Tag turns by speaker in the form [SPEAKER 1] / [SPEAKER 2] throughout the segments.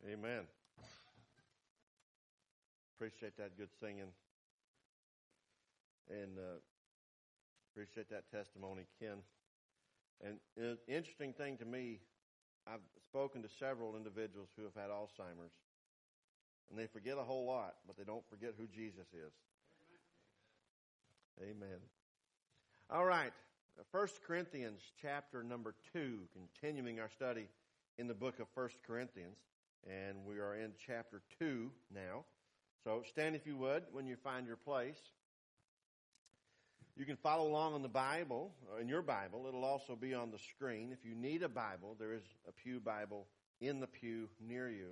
[SPEAKER 1] Amen. Appreciate that good singing. And appreciate that testimony, Ken. And an interesting thing to me, I've spoken to several individuals who have had Alzheimer's. And they forget a whole lot, but they don't forget who Jesus is. Amen. All right. 1 Corinthians chapter number 2, continuing our study in the book of 1 Corinthians. And we are in chapter 2 now. So stand if you would when you find your place. You can follow along in the Bible, or in your Bible. It'll also be on the screen. If you need a Bible, there is a pew Bible in the pew near you.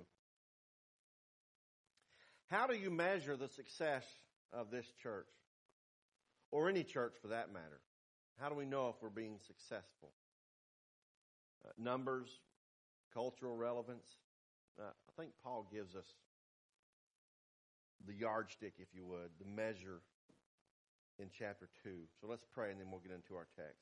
[SPEAKER 1] How do you measure the success of this church? Or any church for that matter? How do we know if we're being successful? Numbers, cultural relevance. I think Paul gives us the yardstick, if you would, the measure in chapter 2. So let's pray and then we'll get into our text.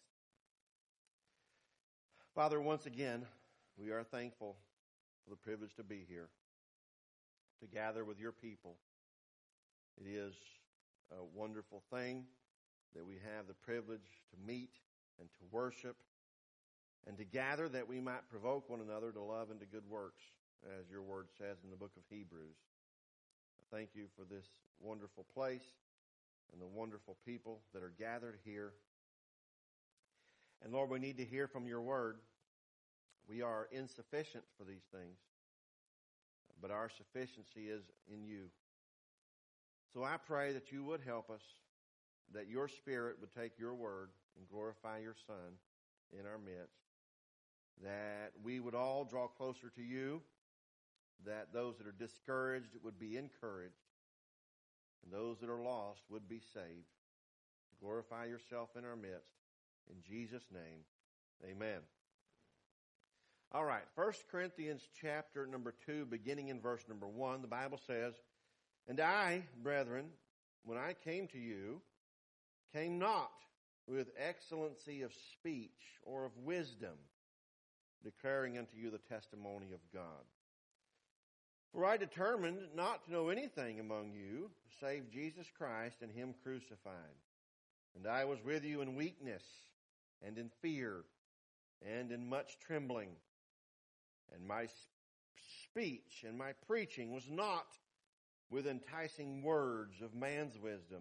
[SPEAKER 1] Father, once again, we are thankful for the privilege to be here, to gather with your people. It is a wonderful thing that we have the privilege to meet and to worship and to gather that we might provoke one another to love and to good works, as your word says in the book of Hebrews. Thank you for this wonderful place and the wonderful people that are gathered here. And Lord, we need to hear from your word. We are insufficient for these things, but our sufficiency is in you. So I pray that you would help us, that your Spirit would take your word and glorify your Son in our midst, that we would all draw closer to you, that those that are discouraged would be encouraged, and those that are lost would be saved. Glorify yourself in our midst. In Jesus' name, amen. All right, 1 Corinthians chapter number 2, beginning in verse number 1, the Bible says, "And I, brethren, when I came to you, came not with excellency of speech or of wisdom, declaring unto you the testimony of God. For I determined not to know anything among you, save Jesus Christ and him crucified. And I was with you in weakness, and in fear, and in much trembling. And my speech and my preaching was not with enticing words of man's wisdom,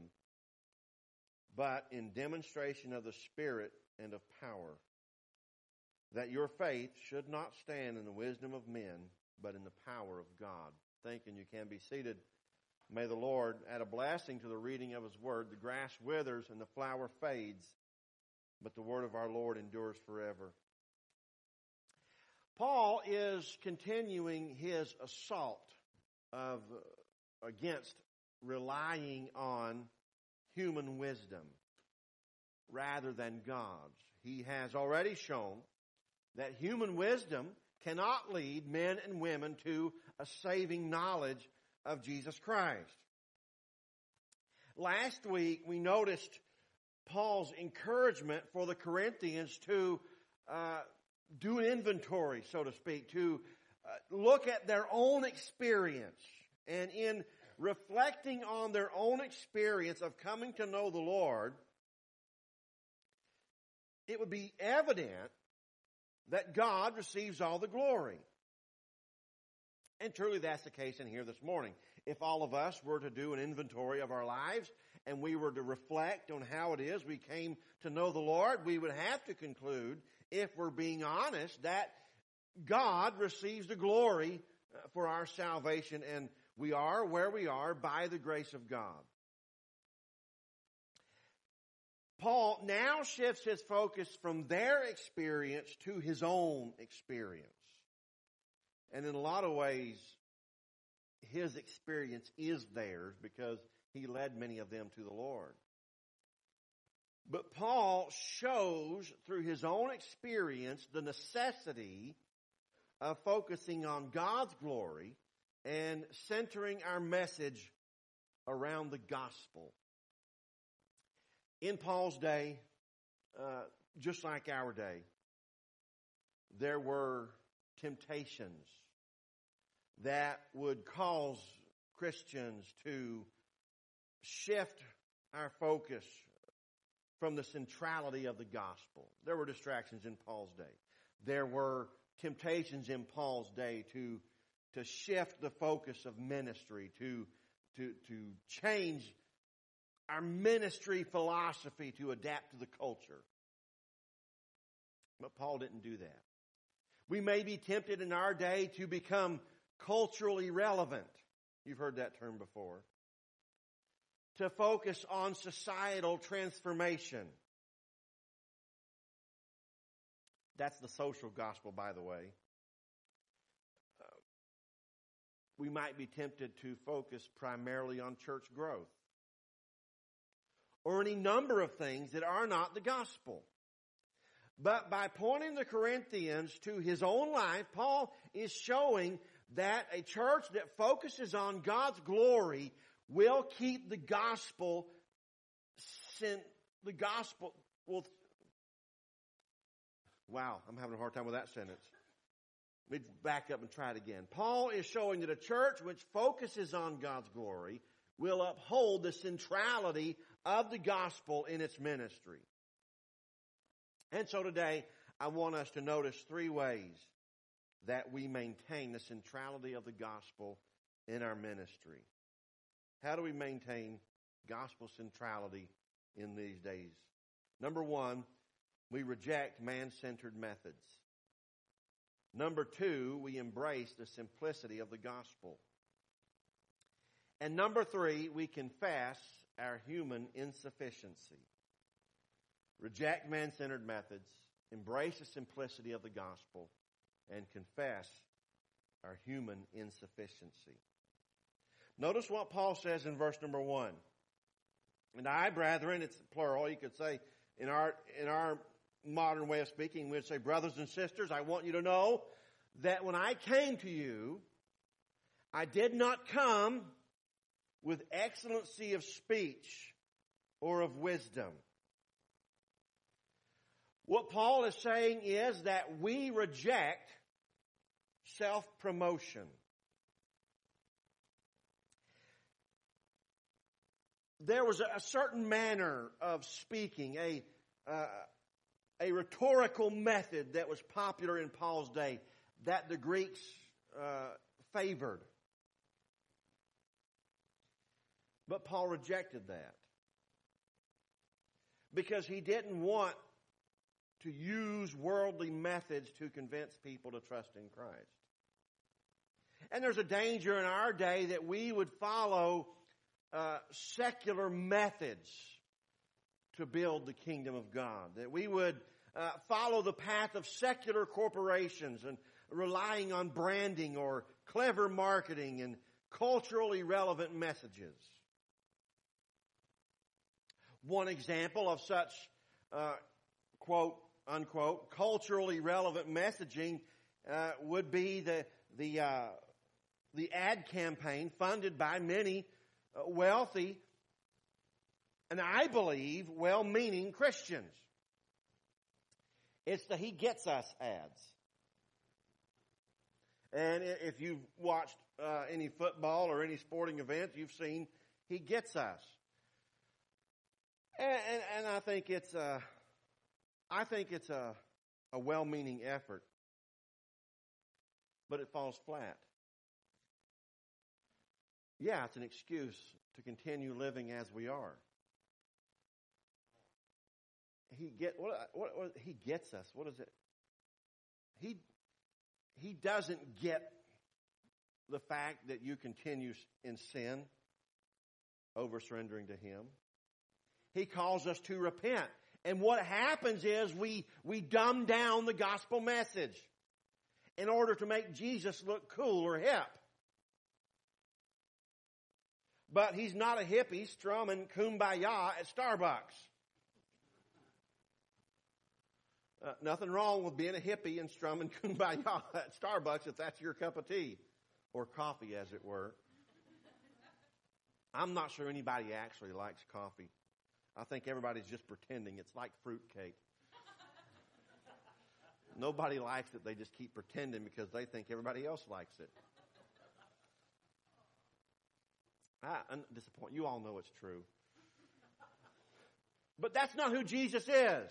[SPEAKER 1] but in demonstration of the Spirit and of power, that your faith should not stand in the wisdom of men, but in the power of God." Thank you, and you can be seated. May the Lord add a blessing to the reading of his word. The grass withers and the flower fades, but the word of our Lord endures forever. Paul is continuing his assault against relying on human wisdom rather than God's. He has already shown that human wisdom cannot lead men and women to a saving knowledge of Jesus Christ. Last week, we noticed Paul's encouragement for the Corinthians to do an inventory, so to speak, to look at their own experience. And in reflecting on their own experience of coming to know the Lord, it would be evident that God receives all the glory. And truly that's the case in here this morning. If all of us were to do an inventory of our lives and we were to reflect on how it is we came to know the Lord, we would have to conclude, if we're being honest, that God receives the glory for our salvation, and we are where we are by the grace of God. Paul now shifts his focus from their experience to his own experience. And in a lot of ways, his experience is theirs because he led many of them to the Lord. But Paul shows through his own experience the necessity of focusing on God's glory and centering our message around the gospel. In Paul's day, just like our day, there were temptations. that would cause Christians to shift our focus from the centrality of the gospel. There were distractions in Paul's day. There were temptations in Paul's day to shift the focus of ministry, to change our ministry philosophy to adapt to the culture. But Paul didn't do that. We may be tempted in our day to become culturally relevant. You've heard that term before. To focus on societal transformation. That's the social gospel, by the way. We might be tempted to focus primarily on church growth, or any number of things that are not the gospel. But by pointing the Corinthians to his own life, Paul is showing that a church that focuses on God's glory will keep the gospel wow, I'm having a hard time with that sentence. Let me back up and try it again. Paul is showing that a church which focuses on God's glory will uphold the centrality of the gospel in its ministry. And so today, I want us to notice 3 ways that we maintain the centrality of the gospel in our ministry. How do we maintain gospel centrality in these days? Number 1, we reject man-centered methods. Number 2, we embrace the simplicity of the gospel. And number 3, we confess our human insufficiency. Reject man-centered methods, embrace the simplicity of the gospel, and confess our human insufficiency. Notice what Paul says in verse number 1. And I, brethren, it's plural. You could say, in our modern way of speaking, we'd say, brothers and sisters, I want you to know that when I came to you, I did not come with excellency of speech or of wisdom. What Paul is saying is that we reject self-promotion. There was a certain manner of speaking, a rhetorical method that was popular in Paul's day that the Greeks favored. But Paul rejected that because he didn't want to use worldly methods to convince people to trust in Christ. And there's a danger in our day that we would follow secular methods to build the kingdom of God. That we would follow the path of secular corporations and relying on branding or clever marketing and culturally relevant messages. One example of such, quote, unquote, culturally relevant messaging would be the ad campaign funded by many wealthy and I believe well-meaning Christians. It's the He Gets Us ads. And if you've watched any football or any sporting event, you've seen He Gets Us. And I think it's a well-meaning effort, but it falls flat. Yeah, it's an excuse to continue living as we are. He gets us. What is it? He doesn't get the fact that you continue in sin over surrendering to Him. He calls us to repent. And what happens is we dumb down the gospel message in order to make Jesus look cool or hip. But He's not a hippie strumming Kumbaya at Starbucks. Nothing wrong with being a hippie and strumming Kumbaya at Starbucks if that's your cup of tea. Or coffee, as it were. I'm not sure anybody actually likes coffee. I think everybody's just pretending. It's like fruitcake. Nobody likes it. They just keep pretending because they think everybody else likes it. I'm disappointed. You all know it's true. But that's not who Jesus is.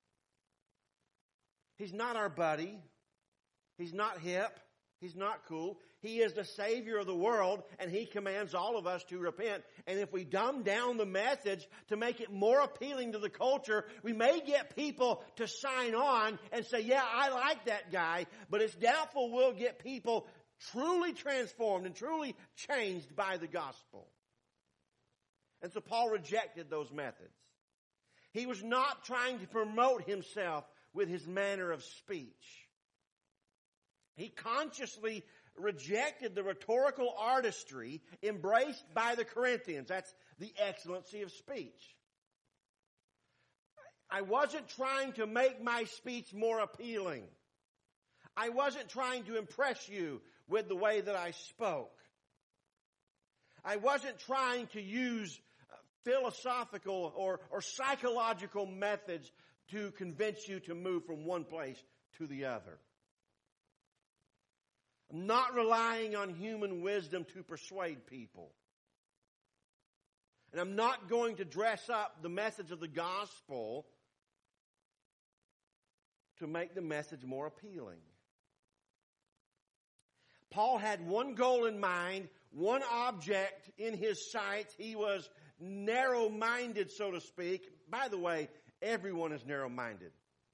[SPEAKER 1] He's not our buddy. He's not hip. He's not cool. He is the Savior of the world, and He commands all of us to repent. And if we dumb down the message to make it more appealing to the culture, we may get people to sign on and say, yeah, I like that guy, but it's doubtful we'll get people truly transformed and truly changed by the gospel. And so Paul rejected those methods. He was not trying to promote himself with his manner of speech. He consciously rejected the rhetorical artistry embraced by the Corinthians. That's the excellency of speech. I wasn't trying to make my speech more appealing. I wasn't trying to impress you with the way that I spoke. I wasn't trying to use philosophical or psychological methods to convince you to move from one place to the other. I'm not relying on human wisdom to persuade people. And I'm not going to dress up the message of the gospel to make the message more appealing. Paul had one goal in mind, one object in his sights. He was narrow-minded, so to speak. By the way, everyone is narrow-minded.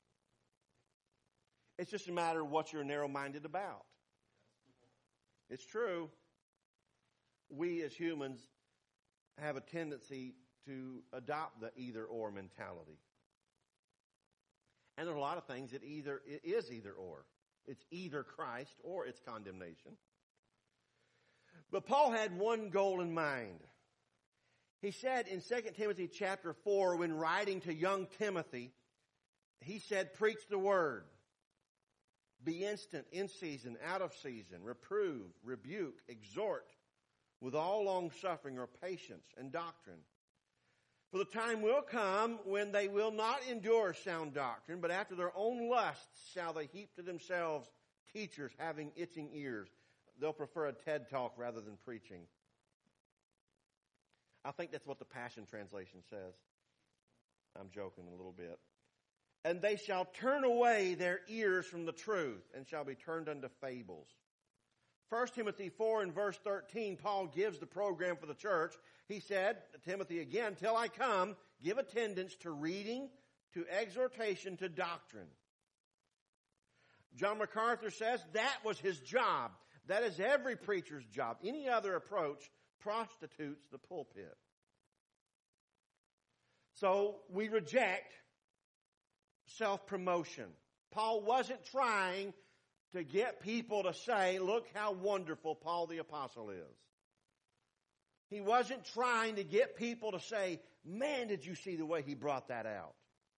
[SPEAKER 1] It's just a matter of what you're narrow-minded about. It's true. We as humans have a tendency to adopt the either-or mentality. And there are a lot of things that it is either-or. It's either Christ or it's condemnation. But Paul had one goal in mind. He said in 2 Timothy chapter 4, when writing to young Timothy, he said, preach the word. Be instant, in season, out of season. Reprove, rebuke, exhort with all long-suffering or patience and doctrine. For the time will come when they will not endure sound doctrine, but after their own lusts shall they heap to themselves teachers having itching ears. They'll prefer a TED Talk rather than preaching. I think that's what the Passion Translation says. I'm joking a little bit. And they shall turn away their ears from the truth and shall be turned unto fables. 1 Timothy 4 and verse 13, Paul gives the program for the church. He said, Timothy again, till I come, give attendance to reading, to exhortation, to doctrine. John MacArthur says that was his job. That is every preacher's job. Any other approach prostitutes the pulpit. So we reject self-promotion. Paul wasn't trying to get people to say, look how wonderful Paul the Apostle is. He wasn't trying to get people to say, man, did you see the way he brought that out?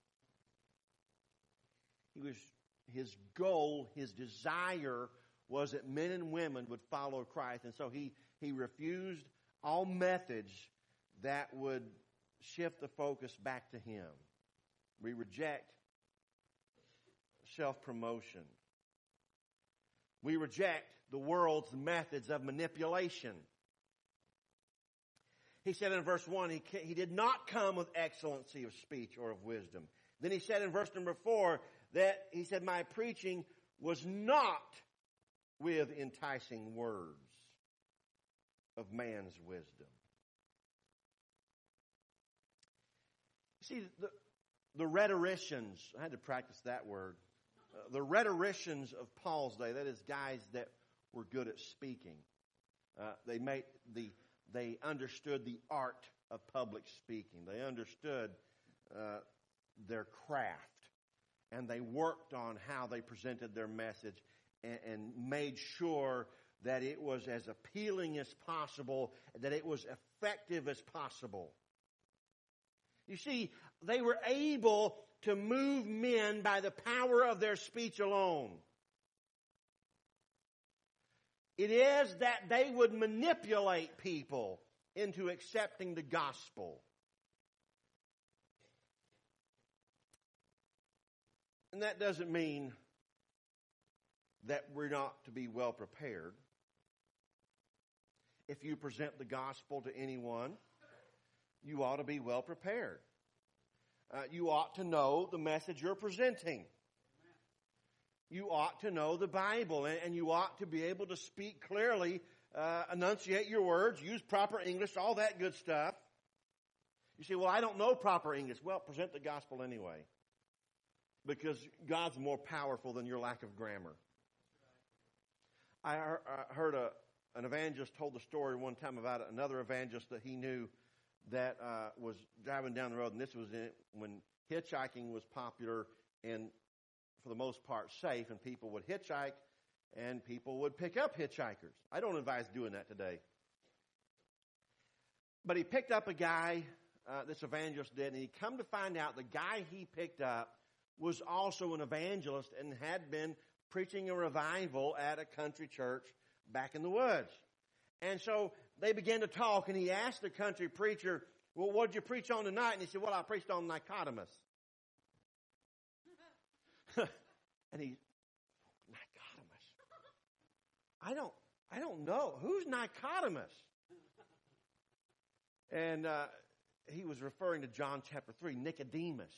[SPEAKER 1] His goal, his desire was that men and women would follow Christ. And so he refused all methods that would shift the focus back to him. We reject self-promotion. We reject the world's methods of manipulation. He said in verse 1, he did not come with excellency of speech or of wisdom. Then he said in verse number 4 that he said, my preaching was not with enticing words of man's wisdom. See, the rhetoricians, I had to practice that word. The rhetoricians of Paul's day, that is guys that were good at speaking. They understood the art of public speaking. They understood their craft. And they worked on how they presented their message and made sure that it was as appealing as possible, that it was effective as possible. You see, they were able to move men by the power of their speech alone. It is that they would manipulate people into accepting the gospel. And that doesn't mean that we're not to be well prepared. if you present the gospel to anyone, you ought to be well prepared. You ought to know the message you're presenting. You ought to know the Bible, and you ought to be able to speak clearly, enunciate your words, use proper English, all that good stuff. You say, well, I don't know proper English. Well, present the gospel anyway, because God's more powerful than your lack of grammar. I heard an evangelist told the story one time about another evangelist that he knew that was driving down the road, and this was when hitchhiking was popular and for the most part safe, and people would hitchhike and people would pick up hitchhikers. I don't advise doing that today. But he picked up a guy, this evangelist did, and he come to find out the guy he picked up was also an evangelist and had been preaching a revival at a country church back in the woods. And so they began to talk, and he asked the country preacher, well, what did you preach on tonight? And he said, well, I preached on Nicodemus. And he, Nicodemus? I don't know. Who's Nicodemus? And he was referring to John chapter 3, Nicodemus.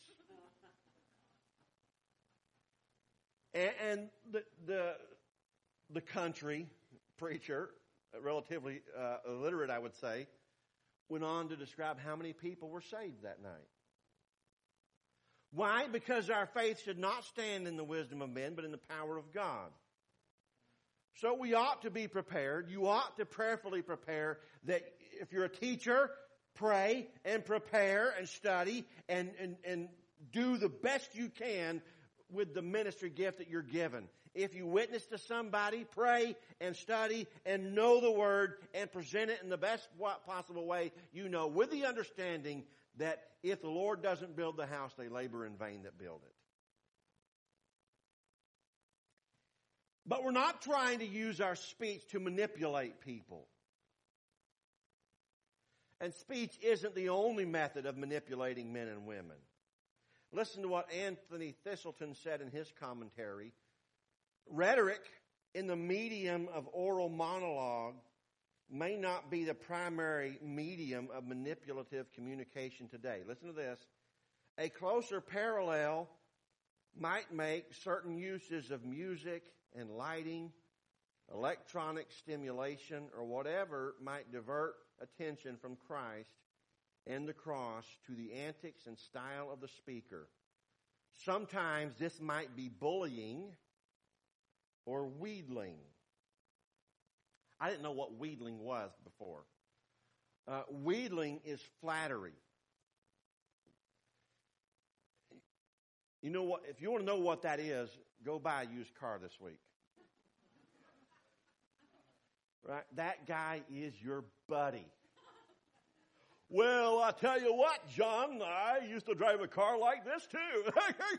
[SPEAKER 1] And the country preacher, relatively illiterate, I would say, went on to describe how many people were saved that night. Why? Because our faith should not stand in the wisdom of men, but in the power of God. So we ought to be prepared. You ought to prayerfully prepare that if you're a teacher, pray and prepare and study and do the best you can with the ministry gift that you're given. If you witness to somebody, pray and study and know the word and present it in the best possible way you know, with the understanding that if the Lord doesn't build the house, they labor in vain that build it. But we're not trying to use our speech to manipulate people. And speech isn't the only method of manipulating men and women. Listen to what Anthony Thistleton said in his commentary. Rhetoric in the medium of oral monologue may not be the primary medium of manipulative communication today. Listen to this. A closer parallel might make certain uses of music and lighting, electronic stimulation, or whatever might divert attention from Christ and the cross to the antics and style of the speaker. Sometimes this might be bullying or wheedling. I didn't know what wheedling was before. Wheedling is flattery. You know what? If you want to know what that is, go buy a used car this week. Right? That guy is your buddy. Well, I tell you what, John, I used to drive a car like this too.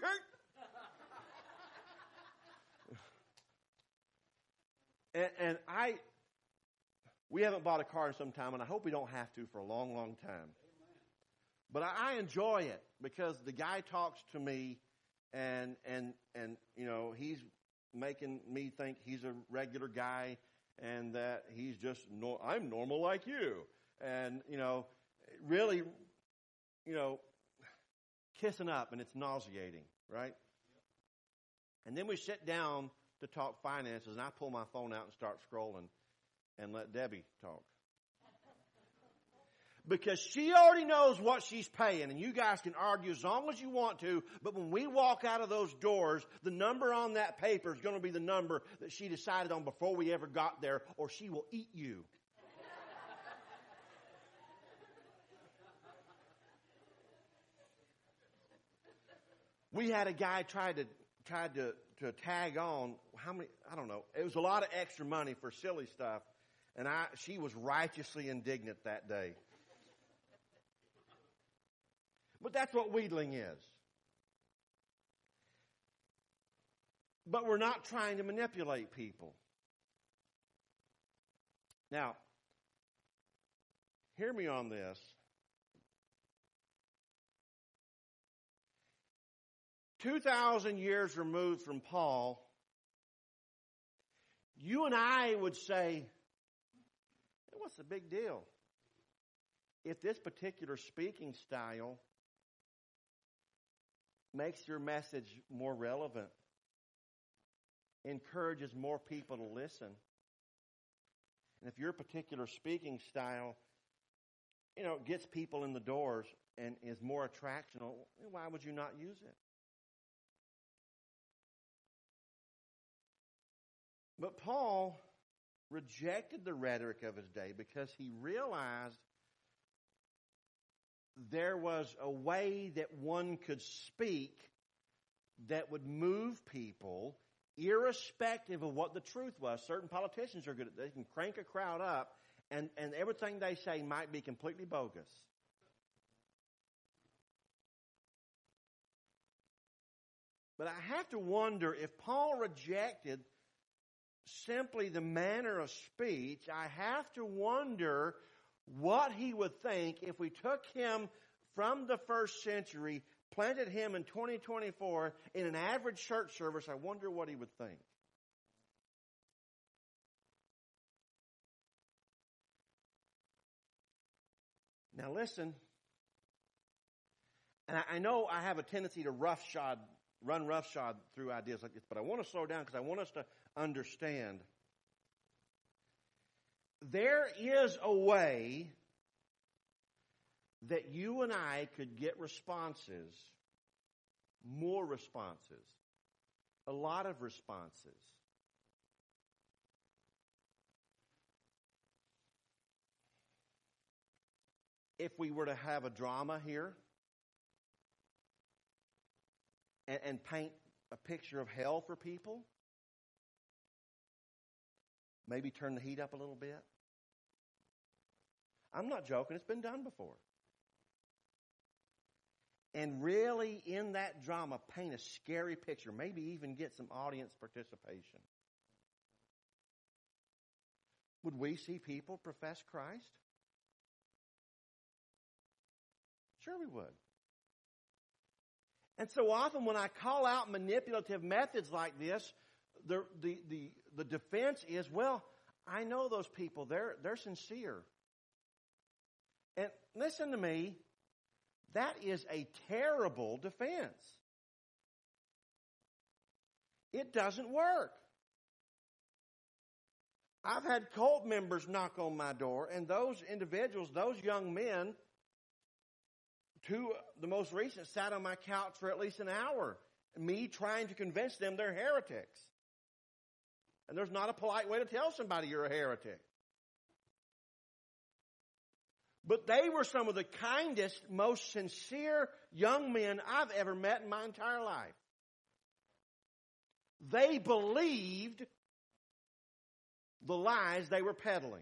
[SPEAKER 1] We haven't bought a car in some time, and I hope we don't have to for a long, long time. But I enjoy it because the guy talks to me, and you know, he's making me think he's a regular guy, and that he's just I'm normal like you, and you know, really, you know, kissing up, and it's nauseating, right? And then we sit down to talk finances, and I pull my phone out and start scrolling and let Debbie talk. Because she already knows what she's paying, and you guys can argue as long as you want to, but when we walk out of those doors, the number on that paper is going to be the number that she decided on before we ever got there, or she will eat you. We had a guy tried to tag on how many, I don't know. It was a lot of extra money for silly stuff, and she was righteously indignant that day. But that's what wheedling is. But we're not trying to manipulate people. Now, hear me on this. "2,000 years removed from Paul, you and I would say, what's the big deal? If this particular speaking style makes your message more relevant, encourages more people to listen, and if your particular speaking style, gets people in the doors and is more attractional, why would you not use it? But Paul rejected the rhetoric of his day because he realized there was a way that one could speak that would move people irrespective of what the truth was. Certain politicians are good at they can crank a crowd up and everything they say might be completely bogus. But I have to wonder if Paul rejected simply the manner of speech, I have to wonder what he would think if we took him from the first century, planted him in 2024 in an average church service. I wonder what he would think. Now listen, and I know I have a tendency to run roughshod through ideas like this, but I want to slow down because I want us to understand. There is a way that you and I could get responses, more responses, a lot of responses. If we were to have a drama here and paint a picture of hell for people, maybe turn the heat up a little bit. I'm not joking. It's been done before. And really, in that drama, paint a scary picture. Maybe even get some audience participation. Would we see people profess Christ? Sure we would. And so often when I call out manipulative methods like this, the defense is, well, I know those people. They're sincere. And listen to me, that is a terrible defense. It doesn't work. I've had cult members knock on my door, and those individuals, those young men, the most recent, sat on my couch for at least an hour, me trying to convince them they're heretics. And there's not a polite way to tell somebody you're a heretic. But they were some of the kindest, most sincere young men I've ever met in my entire life. They believed the lies they were peddling.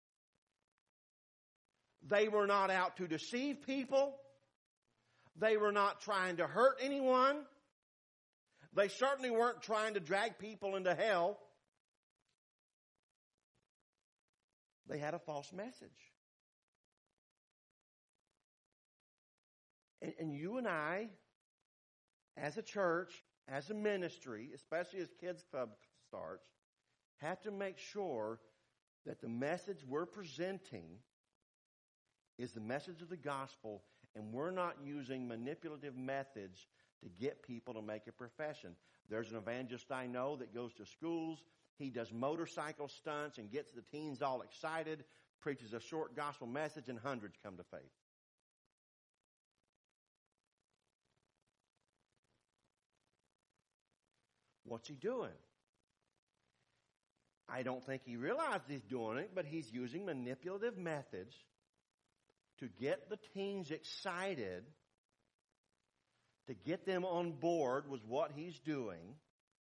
[SPEAKER 1] They were not out to deceive people. They were not trying to hurt anyone. They certainly weren't trying to drag people into hell. They had a false message. And you and I, as a church, as a ministry, especially as Kids Club starts, have to make sure that the message we're presenting is the message of the gospel, and we're not using manipulative methods to get people to make a profession. There's an evangelist I know that goes to schools. He does motorcycle stunts and gets the teens all excited, preaches a short gospel message, and hundreds come to faith. What's he doing? I don't think he realizes he's doing it, but he's using manipulative methods to get the teens excited, to get them on board with what he's doing,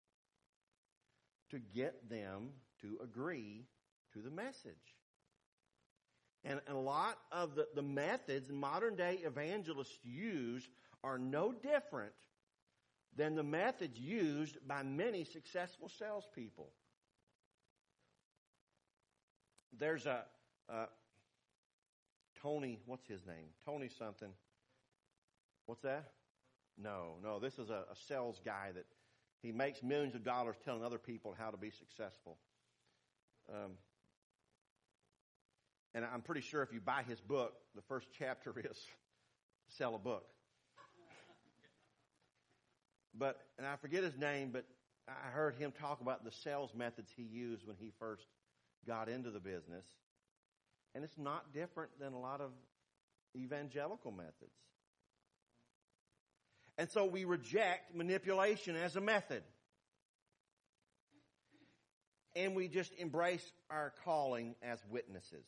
[SPEAKER 1] to get them to agree to the message. And a lot of the methods modern day evangelists use are no different than the methods used by many successful salespeople. There's a Tony, what's his name? Tony something. What's that? No. This is a sales guy that he makes millions of dollars telling other people how to be successful. And I'm pretty sure if you buy his book, the first chapter is sell a book. And I forget his name, but I heard him talk about the sales methods he used when he first got into the business. And it's not different than a lot of evangelical methods. And so we reject manipulation as a method. And we just embrace our calling as witnesses.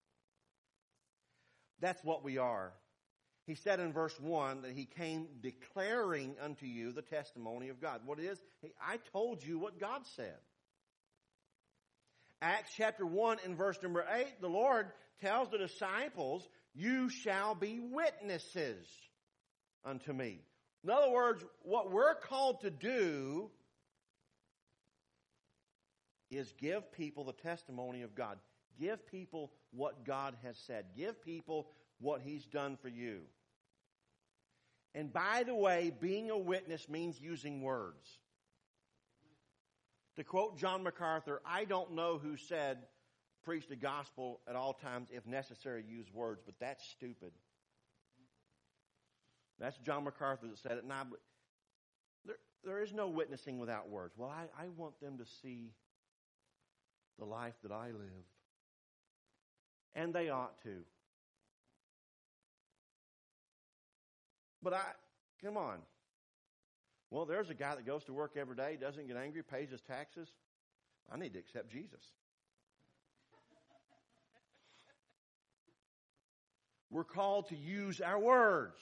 [SPEAKER 1] That's what we are. He said in verse 1 that he came declaring unto you the testimony of God. What it is? I told you what God said. Acts chapter 1 and verse number 8, the Lord tells the disciples, you shall be witnesses unto me. In other words, what we're called to do is give people the testimony of God. Give people what God has said. Give people what he's done for you. And by the way, being a witness means using words. To quote John MacArthur, I don't know who said, preach the gospel at all times, if necessary, use words, but that's stupid. That's John MacArthur that said it. Now, there is no witnessing without words. Well, I want them to see the life that I live. And they ought to. But come on. Well, there's a guy that goes to work every day, doesn't get angry, pays his taxes. I need to accept Jesus. We're called to use our words.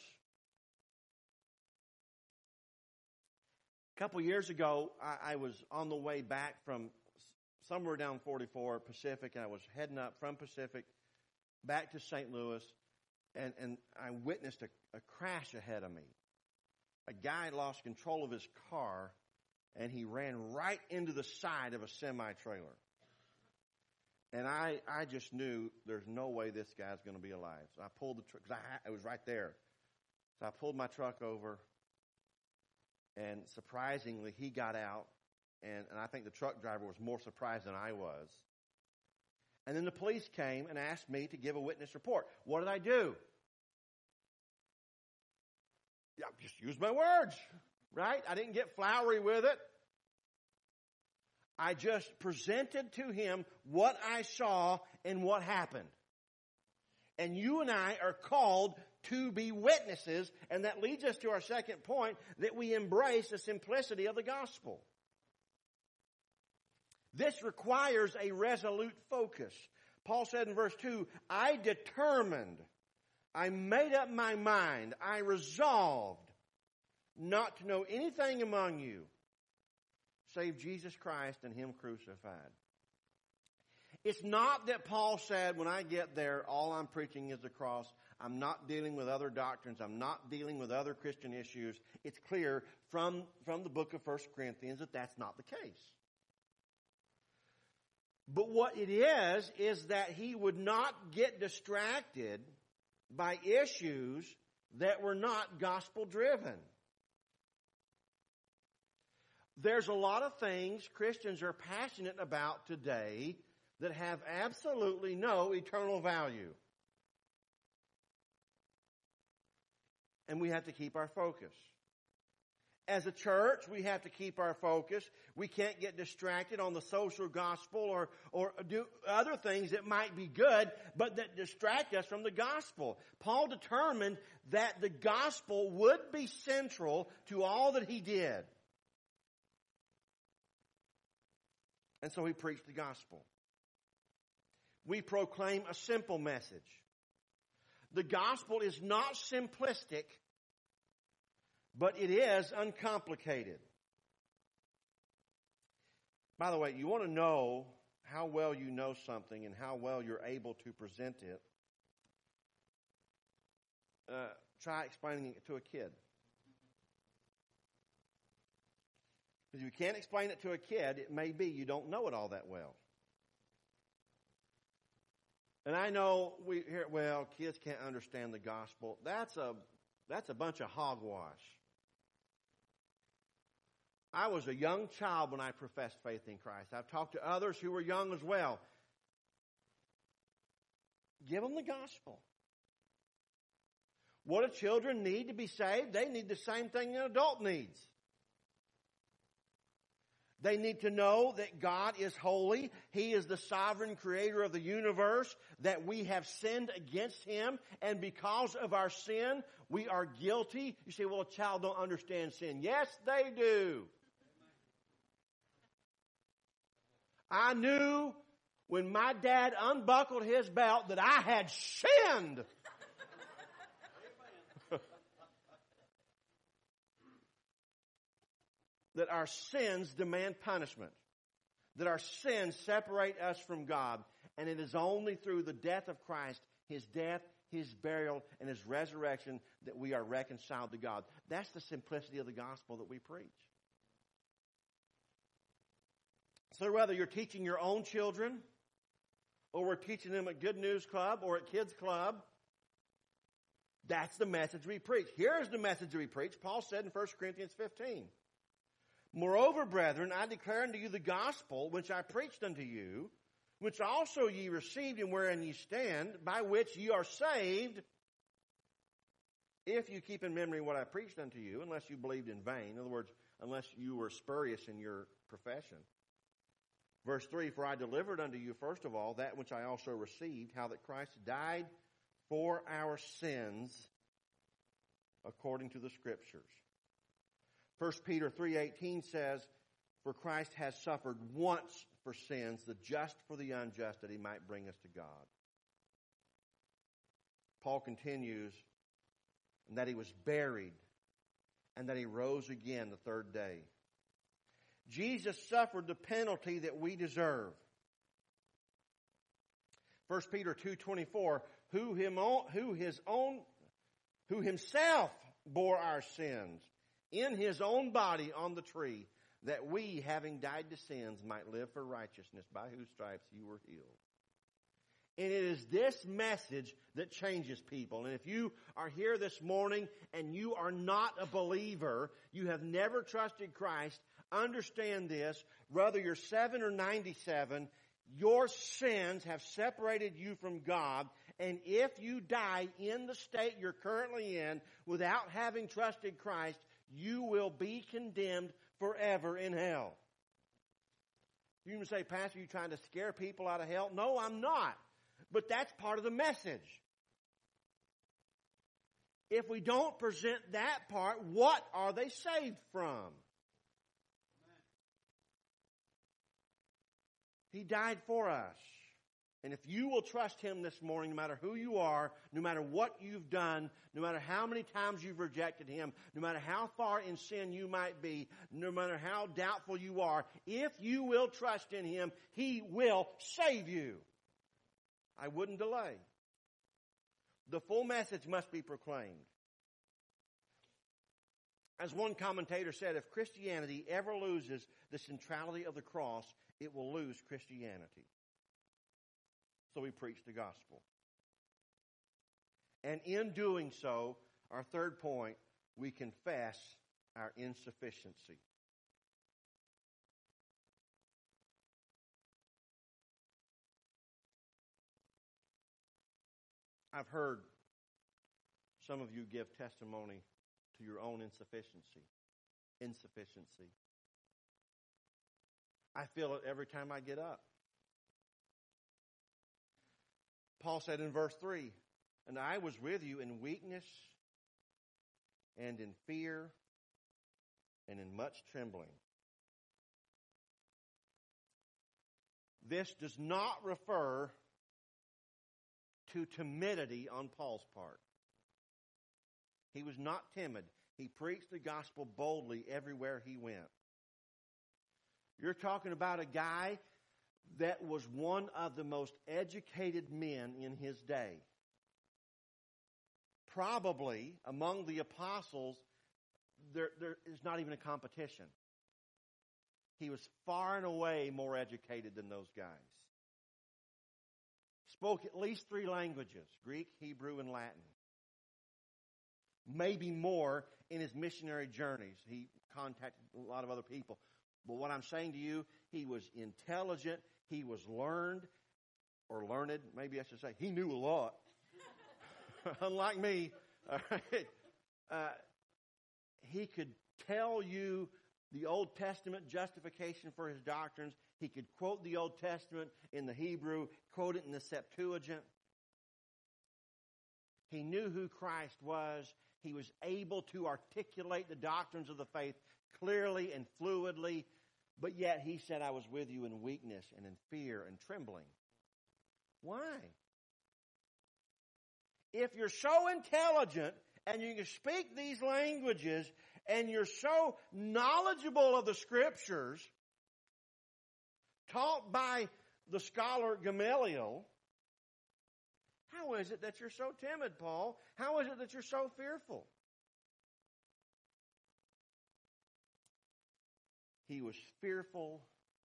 [SPEAKER 1] A couple years ago, I was on the way back from somewhere down 44 Pacific, and I was heading up from Pacific back to St. Louis, and I witnessed a crash ahead of me. A guy lost control of his car, and he ran right into the side of a semi-trailer. And I just knew there's no way this guy's going to be alive. So I pulled the truck, because it was right there. So I pulled my truck over, and surprisingly, he got out, and I think the truck driver was more surprised than I was. And then the police came and asked me to give a witness report. What did I do? Yeah, just use my words, right? I didn't get flowery with it. I just presented to him what I saw and what happened. And you and I are called to be witnesses, and that leads us to our second point, that we embrace the simplicity of the gospel. This requires a resolute focus. Paul said in verse 2, I determined, I made up my mind, I resolved not to know anything among you save Jesus Christ and him crucified. It's not that Paul said, when I get there, all I'm preaching is the cross. I'm not dealing with other doctrines. I'm not dealing with other Christian issues. It's clear from the book of 1 Corinthians that that's not the case. But what it is that he would not get distracted by issues that were not gospel-driven. There's a lot of things Christians are passionate about today that have absolutely no eternal value. And we have to keep our focus. As a church, we have to keep our focus. We can't get distracted on the social gospel or do other things that might be good, but that distract us from the gospel. Paul determined that the gospel would be central to all that he did. And so he preached the gospel. We proclaim a simple message. The gospel is not simplistic, but it is uncomplicated. By the way, you want to know how well you know something and how well you're able to present it. Try explaining it to a kid. If you can't explain it to a kid, it may be you don't know it all that well. And I know we hear, well, kids can't understand the gospel. That's a bunch of hogwash. I was a young child when I professed faith in Christ. I've talked to others who were young as well. Give them the gospel. What do children need to be saved? They need the same thing an adult needs. They need to know that God is holy. He is the sovereign creator of the universe, that we have sinned against Him, and because of our sin, we are guilty. You say, well, a child don't understand sin. Yes, they do. I knew when my dad unbuckled his belt that I had sinned. That our sins demand punishment. That our sins separate us from God. And it is only through the death of Christ, His death, His burial, and His resurrection that we are reconciled to God. That's the simplicity of the gospel that we preach. So whether you're teaching your own children, or we're teaching them at Good News Club or at Kids Club, that's the message we preach. Here's the message we preach. Paul said in 1 Corinthians 15, Moreover, brethren, I declare unto you the gospel which I preached unto you, which also ye received and wherein ye stand, by which ye are saved, if you keep in memory what I preached unto you, unless you believed in vain. In other words, unless you were spurious in your profession. Verse 3, For I delivered unto you first of all that which I also received, how that Christ died for our sins according to the Scriptures. 1 Peter 3:18 says, For Christ has suffered once for sins, the just for the unjust, that He might bring us to God. Paul continues, and that He was buried, and that He rose again the third day. Jesus suffered the penalty that we deserve. 1 Peter 2:24, who Himself bore our sins in His own body on the tree, that we, having died to sins, might live for righteousness, by whose stripes you were healed. And it is this message that changes people. And if you are here this morning and you are not a believer, you have never trusted Christ, understand this, whether you're 7 or 97, your sins have separated you from God. And if you die in the state you're currently in without having trusted Christ, you will be condemned forever in hell. You can say, Pastor, are you trying to scare people out of hell? No, I'm not. But that's part of the message. If we don't present that part, what are they saved from? He died for us. And if you will trust Him this morning, no matter who you are, no matter what you've done, no matter how many times you've rejected Him, no matter how far in sin you might be, no matter how doubtful you are, if you will trust in Him, He will save you. I wouldn't delay. The full message must be proclaimed. As one commentator said, if Christianity ever loses the centrality of the cross, it will lose Christianity. So we preach the gospel. And in doing so, our third point, we confess our insufficiency. I've heard some of you give testimony to your own insufficiency. I feel it every time I get up. Paul said in verse 3, And I was with you in weakness and in fear and in much trembling. This does not refer to timidity on Paul's part. He was not timid. He preached the gospel boldly everywhere he went. You're talking about a guy that was one of the most educated men in his day. Probably among the apostles, there is not even a competition. He was far and away more educated than those guys. Spoke at least 3 languages, Greek, Hebrew, and Latin. Maybe more in his missionary journeys. He contacted a lot of other people. But what I'm saying to you, he was intelligent, he was learned, or learned, maybe I should say. He knew a lot. Unlike me, all right, he could tell you the Old Testament justification for his doctrines. He could quote the Old Testament in the Hebrew, quote it in the Septuagint. He knew who Christ was. He was able to articulate the doctrines of the faith clearly and fluidly. But yet he said, I was with you in weakness and in fear and trembling. Why? If you're so intelligent and you can speak these languages and you're so knowledgeable of the Scriptures, taught by the scholar Gamaliel, how is it that you're so timid, Paul? How is it that you're so fearful? He was fearful,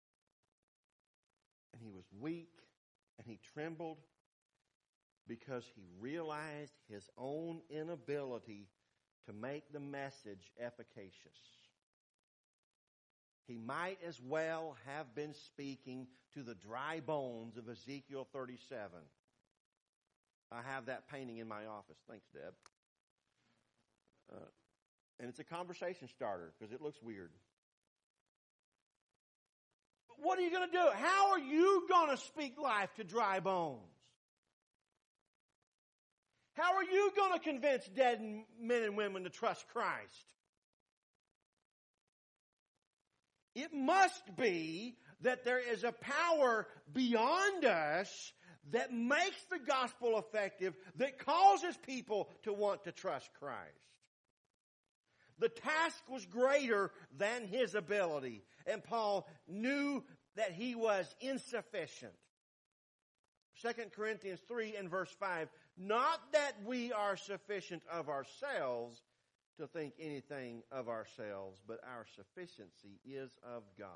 [SPEAKER 1] and he was weak, and he trembled because he realized his own inability to make the message efficacious. He might as well have been speaking to the dry bones of Ezekiel 37. I have that painting in my office. Thanks, Deb. And it's a conversation starter because it looks weird. But what are you going to do? How are you going to speak life to dry bones? How are you going to convince dead men and women to trust Christ? It must be that there is a power beyond us that makes the gospel effective, that causes people to want to trust Christ. The task was greater than his ability, and Paul knew that he was insufficient. 2 Corinthians 3 and verse 5, not that we are sufficient of ourselves to think anything of ourselves, but our sufficiency is of God.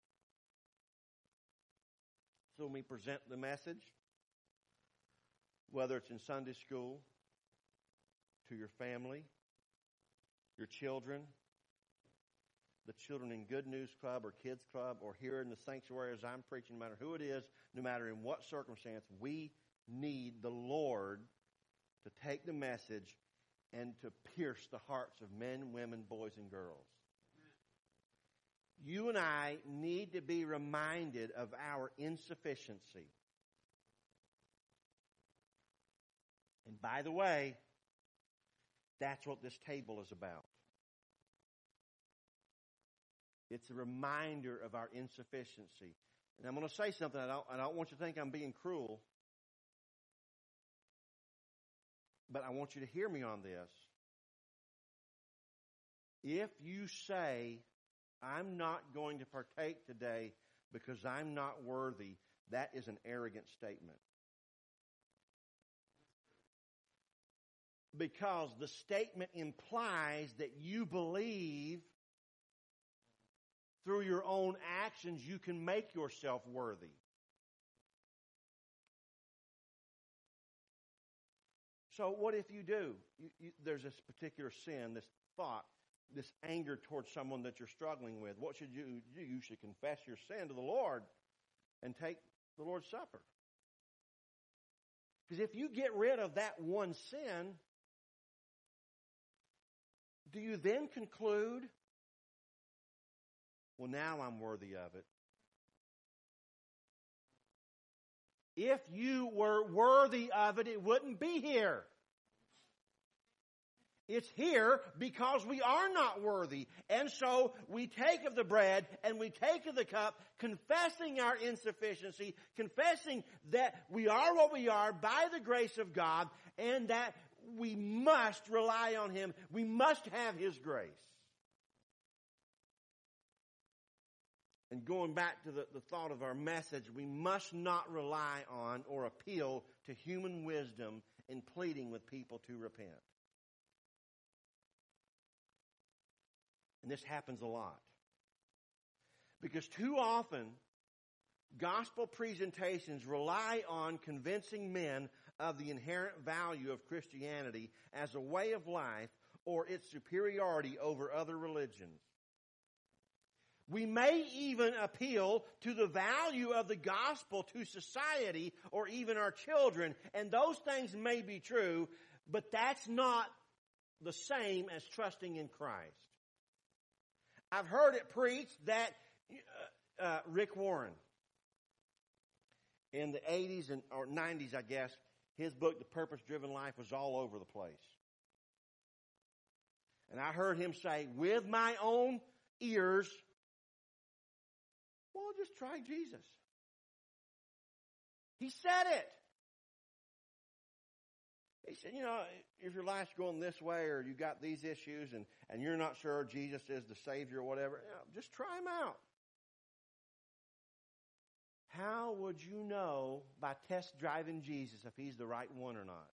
[SPEAKER 1] So when we present the message, whether it's in Sunday school, to your family, your children, the children in Good News Club or Kids Club, or here in the sanctuary as I'm preaching, no matter who it is, no matter in what circumstance, we need the Lord to take the message and to pierce the hearts of men, women, boys, and girls. You and I need to be reminded of our insufficiency. And by the way, that's what this table is about. It's a reminder of our insufficiency. And I'm going to say something. I don't want you to think I'm being cruel. But I want you to hear me on this. If you say, I'm not going to partake today because I'm not worthy, that is an arrogant statement. Because the statement implies that you believe through your own actions you can make yourself worthy. So what if you do? There's this particular sin, this thought, this anger towards someone that you're struggling with. What should you do? You should confess your sin to the Lord and take the Lord's Supper. Because if you get rid of that one sin, do you then conclude, well, now I'm worthy of it? If you were worthy of it, it wouldn't be here. It's here because we are not worthy. And so we take of the bread and we take of the cup, confessing our insufficiency, confessing that we are what we are by the grace of God, and that we must rely on Him. We must have His grace. And going back to the thought of our message, we must not rely on or appeal to human wisdom in pleading with people to repent. And this happens a lot. Because too often, gospel presentations rely on convincing men of the inherent value of Christianity as a way of life or its superiority over other religions. We may even appeal to the value of the gospel to society or even our children, and those things may be true, but that's not the same as trusting in Christ. I've heard it preached that Rick Warren, in the 80s or 90s, I guess, his book, The Purpose-Driven Life, was all over the place. And I heard him say, with my own ears, well, just try Jesus. He said it. He said, if your life's going this way or you got these issues and you're not sure Jesus is the Savior or whatever, just try him out. How would you know by test driving Jesus if he's the right one or not?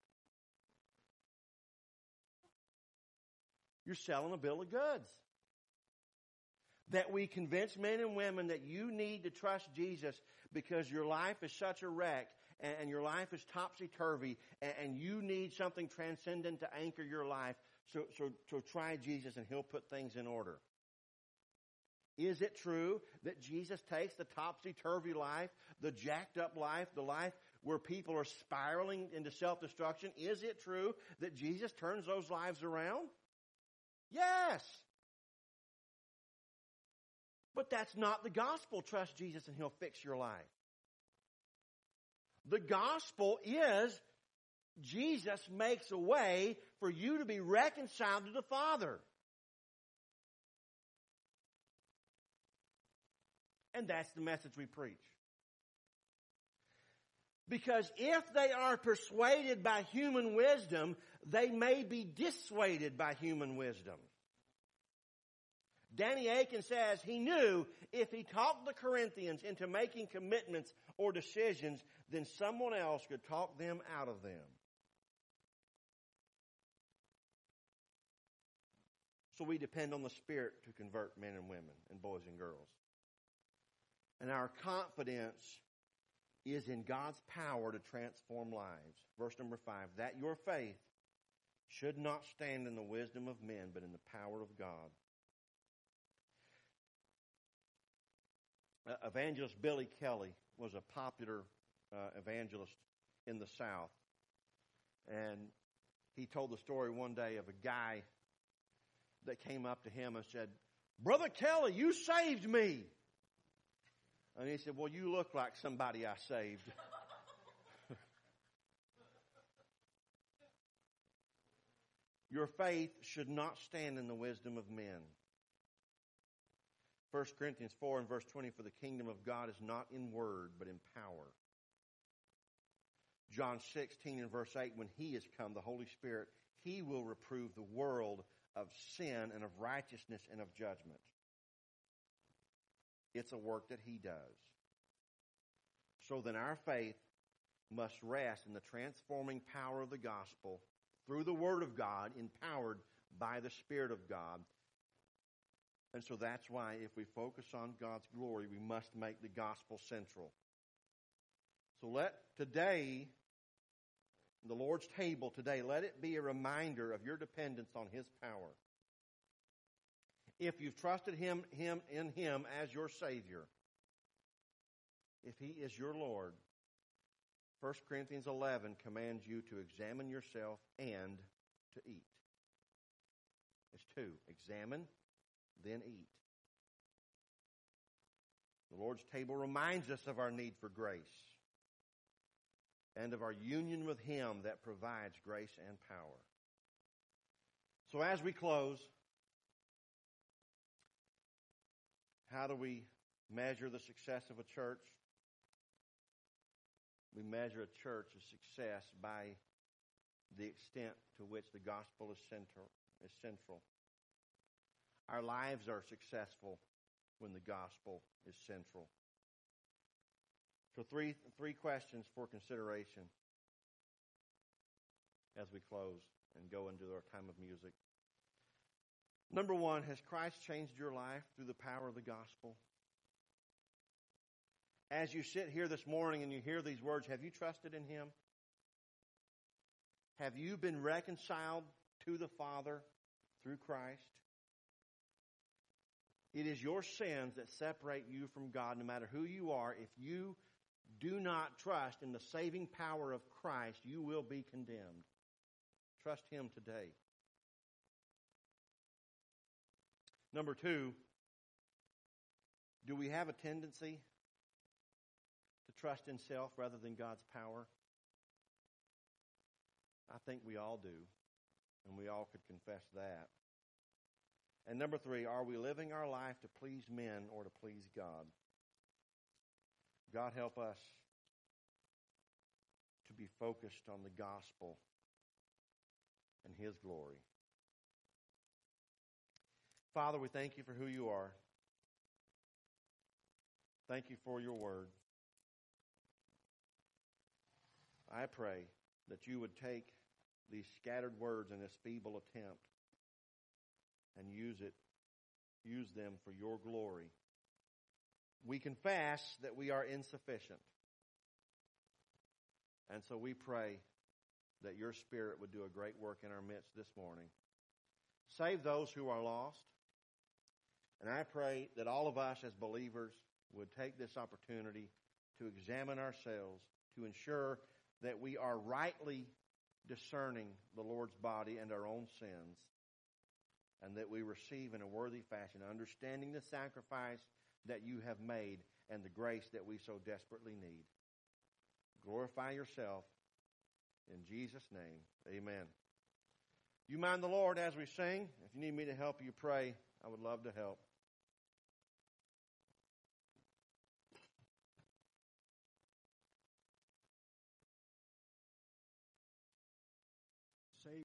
[SPEAKER 1] You're selling a bill of goods. That we convince men and women that you need to trust Jesus because your life is such a wreck and your life is topsy-turvy and you need something transcendent to anchor your life. So try Jesus and he'll put things in order. Is it true that Jesus takes the topsy-turvy life, the jacked-up life, the life where people are spiraling into self-destruction? Is it true that Jesus turns those lives around? Yes. But that's not the gospel. Trust Jesus and he'll fix your life. The gospel is Jesus makes a way for you to be reconciled to the Father. And that's the message we preach. Because if they are persuaded by human wisdom, they may be dissuaded by human wisdom. Danny Aiken says he knew if he talked the Corinthians into making commitments or decisions, then someone else could talk them out of them. So we depend on the Spirit to convert men and women and boys and girls. And our confidence is in God's power to transform lives. Verse number 5, that your faith should not stand in the wisdom of men, but in the power of God. Evangelist Billy Kelly was a popular evangelist in the South. And he told the story one day of a guy that came up to him and said, "Brother Kelly, you saved me." And he said, "Well, you look like somebody I saved." Your faith should not stand in the wisdom of men. 1 Corinthians 4 and verse 20, for the kingdom of God is not in word, but in power. John 16 and verse 8, when he is come, the Holy Spirit, he will reprove the world of sin and of righteousness and of judgment. It's a work that he does. So then our faith must rest in the transforming power of the gospel through the Word of God, empowered by the Spirit of God. And so that's why if we focus on God's glory, we must make the gospel central. So let today, the Lord's table today, let it be a reminder of your dependence on His power. If you've trusted Him as your Savior, if He is your Lord, 1 Corinthians 11 commands you to examine yourself and to eat. It's two. Examine, then eat. The Lord's table reminds us of our need for grace and of our union with Him that provides grace and power. So as we close, how do we measure the success of a church? We measure a church's success by the extent to which the gospel is central. Our lives are successful when the gospel is central. So three questions for consideration as we close and go into our time of music. Number one, has Christ changed your life through the power of the gospel? As you sit here this morning and you hear these words, have you trusted in Him? Have you been reconciled to the Father through Christ? It is your sins that separate you from God, no matter who you are. If you do not trust in the saving power of Christ, you will be condemned. Trust Him today. Number 2, do we have a tendency to trust in self rather than God's power? I think we all do, and we all could confess that. And number 3, are we living our life to please men or to please God? God help us to be focused on the gospel and His glory. Father, we thank You for who You are. Thank You for Your word. I pray that You would take these scattered words in this feeble attempt and use them for Your glory. We confess that we are insufficient. And so we pray that Your Spirit would do a great work in our midst this morning. Save those who are lost. And I pray that all of us as believers would take this opportunity to examine ourselves, to ensure that we are rightly discerning the Lord's body and our own sins, and that we receive in a worthy fashion, understanding the sacrifice that You have made and the grace that we so desperately need. Glorify Yourself. In Jesus' name, amen. You mind the Lord as we sing? If you need me to help you pray, I would love to help.